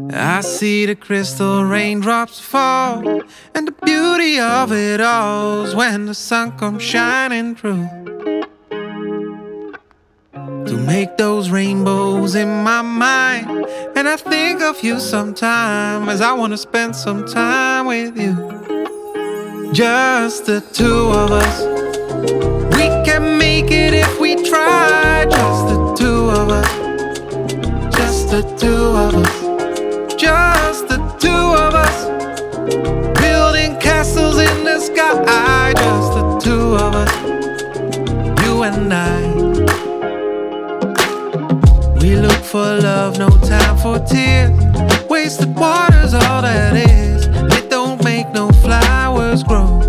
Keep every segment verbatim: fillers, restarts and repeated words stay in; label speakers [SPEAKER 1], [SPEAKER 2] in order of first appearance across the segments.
[SPEAKER 1] I see the crystal raindrops fall, and the beauty of it all is when the sun comes shining through to make those rainbows in my mind. And I think of you sometime as I want to spend some time with you. Just the two of us. We can make it if we try. Just the two of us. Just the two of us. Just the two of us. Building castles in the sky. Just the two of us. You and I. We look for love, no time for tears. Wasted water's all that is. It don't make no flowers grow.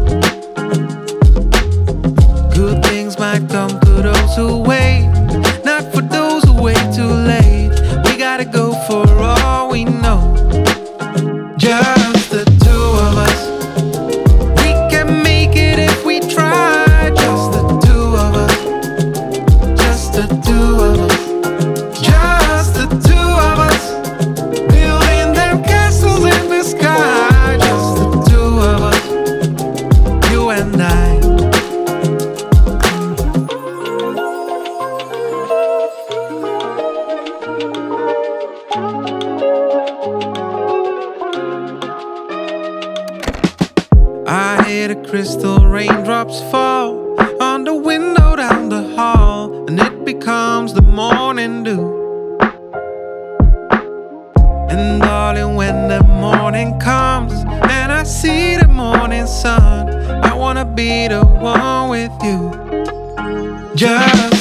[SPEAKER 1] Good things might come to those who wait, not for those who wait too late. We gotta go for all we know. Just the two of us. We can make it if we try. Just the two of us. Just the two of us. Just the two of us. Building them castles in the sky. Just the two of us. You and I. I hear the crystal raindrops fall on the window down the hall, and it becomes the morning dew. And darling, when the morning comes and I see the morning sun, I wanna be the one with you. Just